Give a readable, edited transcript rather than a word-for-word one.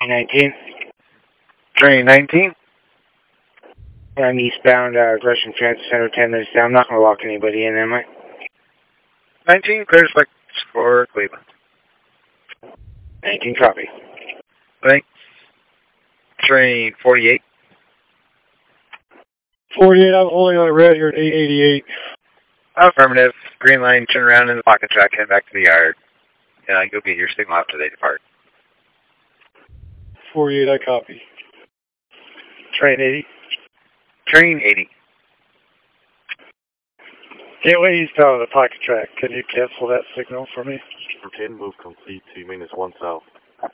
19. Train 19. I'm eastbound, Gresham Transit Center, 10 minutes down. I'm not going to lock anybody in, am I? 19, clear to select for Cleveland. 19, copy. Thanks. Train 48. 48, I'm holding on red here at 888. Affirmative. Green line, turn around in the pocket track, head back to the yard. You'll get your signal after they depart. 48, I copy. Train 80. Train 80. Gateway eastbound on the pocket track. Can you cancel that signal for me? Routine move complete, T-1 south.